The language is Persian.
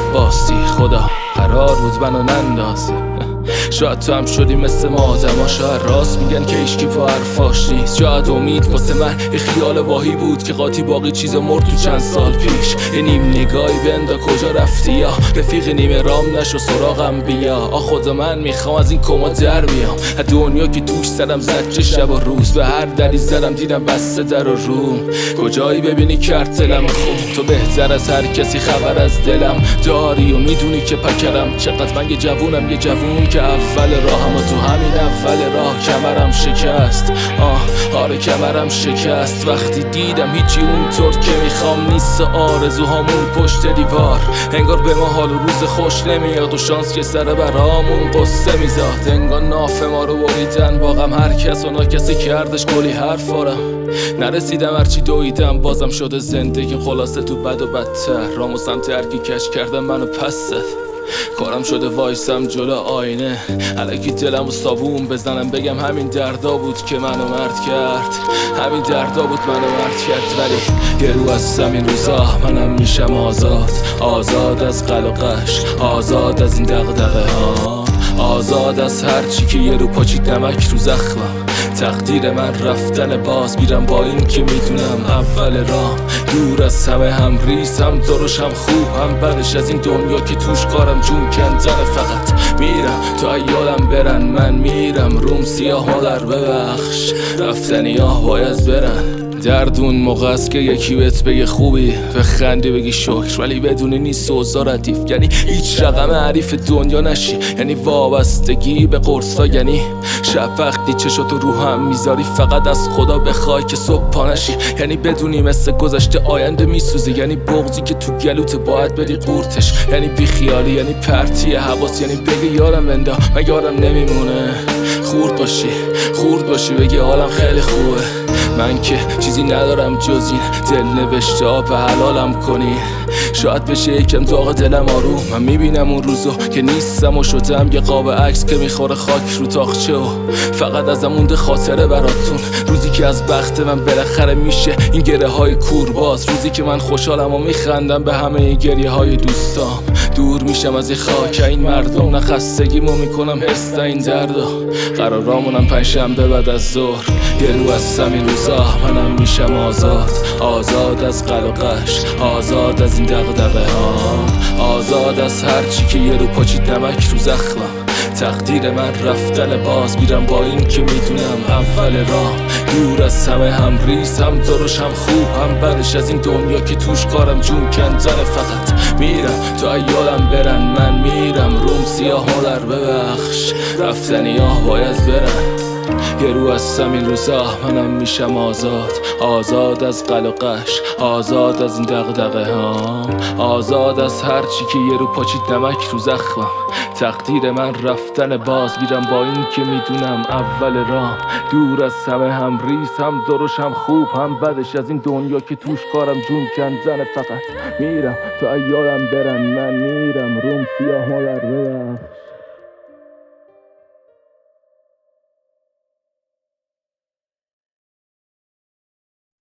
عباسی خدا قرار بود منو نندازی. شاید تو هم شدی مثل ما آدما، شاید راست میگن که هیچکی پا حرفاش نیست. شاید امید واسه من یه خیال واهی بود که قاطی باقی چیزا مرد تو چند سال پیش. یه نیم نگاهی بندا کجا رفتی، یا رفیق نیمه رام نشو سراغم بیا. خدا من میخوام از این کما در بیام، از دنیا که توش زدم زجر شب و روز. به هر دری زدم دیدم بسته در و روم، کجایی ببینی کرد دلم خون. تو بهتر از هر کسی خبر از دلم داری و میدونی که پکرم چقدر من یه جوونم، یه جوون که اول راهم و تو همین اول راه کمرم شکست. آره کمرم شکست وقتی دیدم هیچی اونطور که میخوام نیست. آرزوهامون پشت دیوار، انگار به ما حال و روز خوش نمیاد و شانس که سر برامون قصه میزاد. انگار ناف ما رو بریدن با غم، هر کس و کسی کردش کلی حرف آرم. نرسیدم هرچی دویدم بازم شده زندگی خلاصه تو بد و بدتر. رامو سمت هرکی کش کردم منو پس زد. کارم شده وایسم جلو آینه، الکی دلمو صابون بزنم بگم همین دردا بود که منو مرد کرد. همین دردا بود منو مرد کرد. ولی یه رو از همین روزا منم میشم آزاد، آزاد از قلقش، آزاد از این دغدغه ها، آزاد از هرچی که یه رو پاچید نمک رو زخمم. تقدیر من رفتن باز میرم با این که میدونم اول راه دور از همه، هم ریز هم درش هم خوب هم بدش، از این دنیا که توش کارم جون کندن. فقط میرم تا ایالم برن، من میرم روم سیاه مادر ببخش، رفتنی ها باید برن. درد اون موقع است که یکی بهت بگه خوبی و خندی بگی شکر، ولی بدونی نیست اوضاع ردیف. یعنی هیچ رقم حریف دنیا نشی، یعنی وابستگی به قرصا. یعنی شب وقتی چشاتو رو هم میذاری فقط از خدا بخوای که صبح پا نشی. یعنی بدونی مثل گذشته آینده میسوزی، یعنی بغضی که تو گلوت باید بدی قورتش. یعنی بیخیالی، یعنی پرتی حواس، یعنی بگی یارم بندا من یارم نمیمونه. خورد باشی بگی حالم خیلی خوبه، من که چیزی ندارم جز این دل نوشته ها به حلالم کنی. شاید بشه یکم داغ دلم آروم، من میبینم اون روزو که نیستم و شدم یه قاب عکس که میخوره خاک رو تاخچه و فقط ازم مونده خاطره براتون. روزی که از بخت من بالاخره میشه این گره های کورباز، روزی که من خوشحالم و میخندم به همه این گریه های دوستام. دور میشم از این خاک این مردم، نه خستگیمو میکنم حس این دردو. قرارامونم پنجشنبه بعد از ظهر، یه رو از همین روزا منم میشم آزاد، آزاد از قلقش، آزاد از این دغدغه ها، آزاد از هرچی که یه رو پاچید نمک رو زخمم. تقدیر من رفتن باز میرم با این که میدونم اول راه دور از همه، هم ریز هم درش هم خوب هم بدش، از این دنیا که توش کارم جون کندن. فقط میرم تا ایالم برن، من میرم روم سیاه مادر ببخش، رفتنی ها باید برن. یه رو از همین روزا منم میشم آزاد، آزاد از قلقش، آزاد از این دغدغه ها، آزاد از هرچی که یه رو پاچید نمک رو زخمم. تقدیر من رفتن باز میرم با این که میدونم اول راه دور از همه، هم ریز هم درش هم خوب هم بدش، از این دنیا که توش کارم جون کندن. فقط میرم تا ایالم برن، من میرم روم سیاه مادر ببخش.